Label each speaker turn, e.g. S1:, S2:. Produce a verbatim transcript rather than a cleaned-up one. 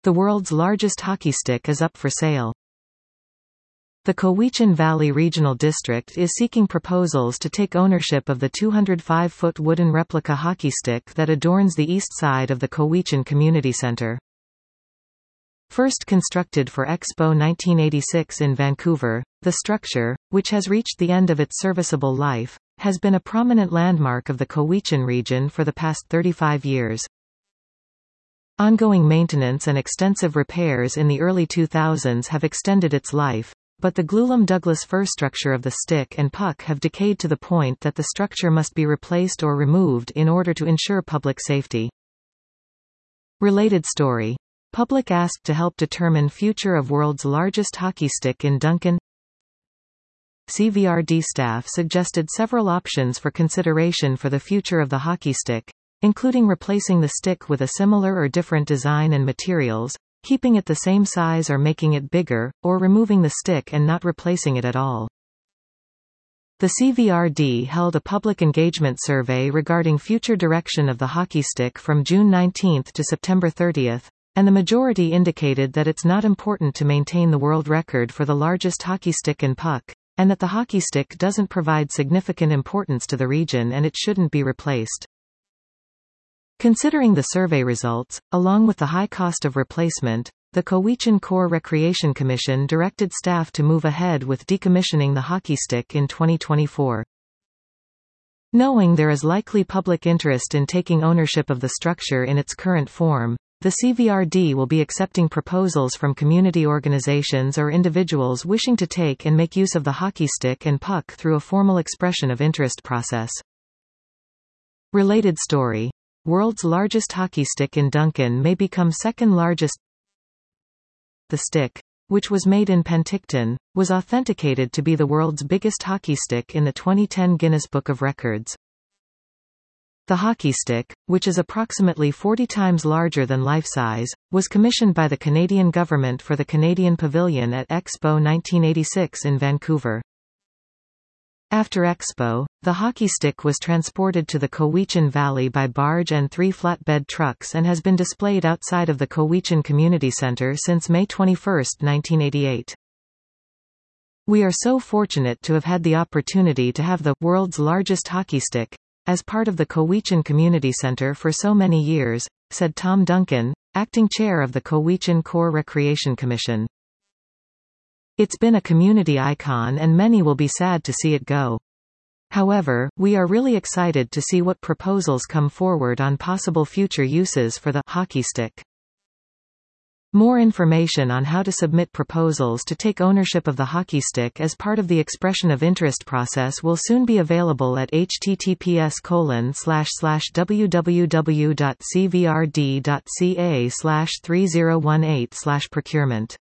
S1: The world's largest hockey stick is up for sale. The Cowichan Valley Regional District is seeking proposals to take ownership of the two hundred five foot wooden replica hockey stick that adorns the east side of the Cowichan Community Center. First constructed for Expo nineteen eighty-six in Vancouver, the structure, which has reached the end of its serviceable life, has been a prominent landmark of the Cowichan region for the past thirty-five years. Ongoing maintenance and extensive repairs in the early two thousands have extended its life, but the Glulam-Douglas fir structure of the stick and puck have decayed to the point that the structure must be replaced or removed in order to ensure public safety. Related story. Public asked to help determine future of world's largest hockey stick in Duncan. C V R D staff suggested several options for consideration for the future of the hockey stick, including replacing the stick with a similar or different design and materials, keeping it the same size or making it bigger, or removing the stick and not replacing it at all. The C V R D held a public engagement survey regarding future direction of the hockey stick from June nineteenth to September thirtieth, and the majority indicated that it's not important to maintain the world record for the largest hockey stick and puck, and that the hockey stick doesn't provide significant importance to the region and it shouldn't be replaced. Considering the survey results, along with the high cost of replacement, the Cowichan Core Recreation Commission directed staff to move ahead with decommissioning the hockey stick in twenty twenty-four. Knowing there is likely public interest in taking ownership of the structure in its current form, the C V R D will be accepting proposals from community organizations or individuals wishing to take and make use of the hockey stick and puck through a formal expression of interest process. Related story. World's largest hockey stick in Duncan may become second largest. The stick, which was made in Penticton, was authenticated to be the world's biggest hockey stick in the twenty ten Guinness Book of Records. The hockey stick, which is approximately forty times larger than life-size, was commissioned by the Canadian government for the Canadian Pavilion at Expo nineteen eighty-six in Vancouver. After Expo, the hockey stick was transported to the Cowichan Valley by barge and three flatbed trucks and has been displayed outside of the Cowichan Community Center since May twenty-first, nineteen eighty-eight. We are so fortunate to have had the opportunity to have the world's largest hockey stick as part of the Cowichan Community Center for so many years, said Tom Duncan, acting chair of the Cowichan Core Recreation Commission. It's been a community icon and many will be sad to see it go. However, we are really excited to see what proposals come forward on possible future uses for the hockey stick. More information on how to submit proposals to take ownership of the hockey stick as part of the expression of interest process will soon be available at h t t p s colon slash slash w w w dot c v r d dot c a slash three zero one eight slash procurement.